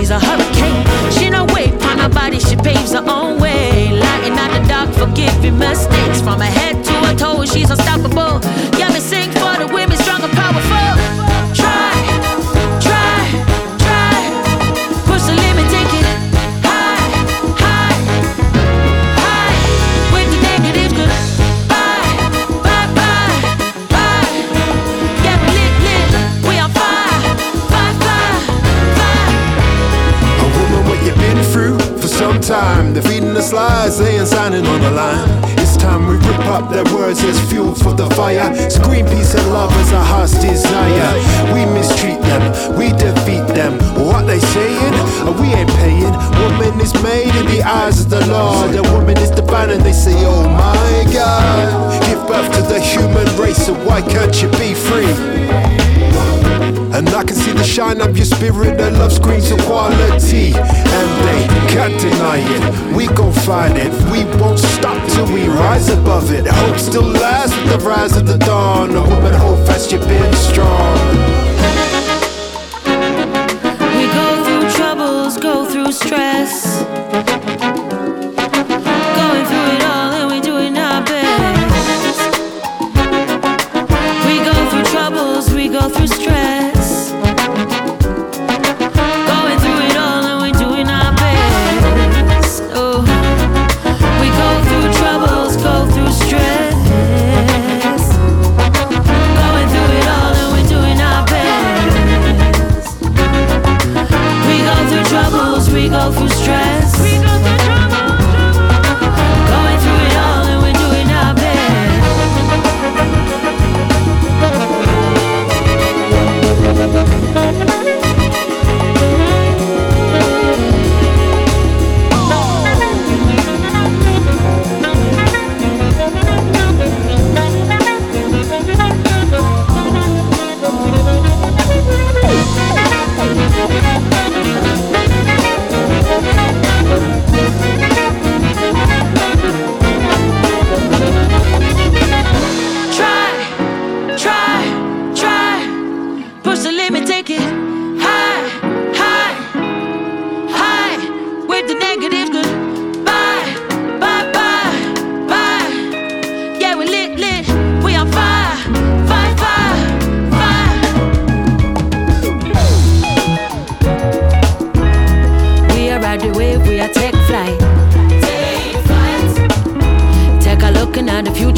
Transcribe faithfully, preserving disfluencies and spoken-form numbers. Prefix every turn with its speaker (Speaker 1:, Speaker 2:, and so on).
Speaker 1: she's a hurricane. She no wait on her body, she paves her own way. Lighting out the dark, forgiving mistakes. From her head to her toes, she's unstoppable. Yeah, me sing for the women, strong and powerful. Try, try, try. Push the limit, take it high, high, high. With the negative, good. Bye, bye, bye, bye. Get lit, lit. We on fire, fire, fire, fire.
Speaker 2: A woman, what you been through for some time. Defeating the lies, they ain't signing on the line. It's time we rip up their words as fuel for the fire. Scream peace and love as our heart's desire. We mistreat them, we defeat them. What they saying? We ain't paying. Woman is made in the eyes of the Lord. A woman is divine and they say, oh my God. Give birth to the human race, so why can't you be free? And I can see the shine of your spirit, that love screams of quality. And they can't deny it, we gon' find it. We won't stop till we rise above it. Hope still lasts with the rise of the dawn. A woman, hold fast, you've been strong.
Speaker 1: We go through troubles, go through stress. Going through it all and we doing our best. We go through troubles, we go through stress. We go through stress. We go through trouble. Going through it all and we're doing our the future.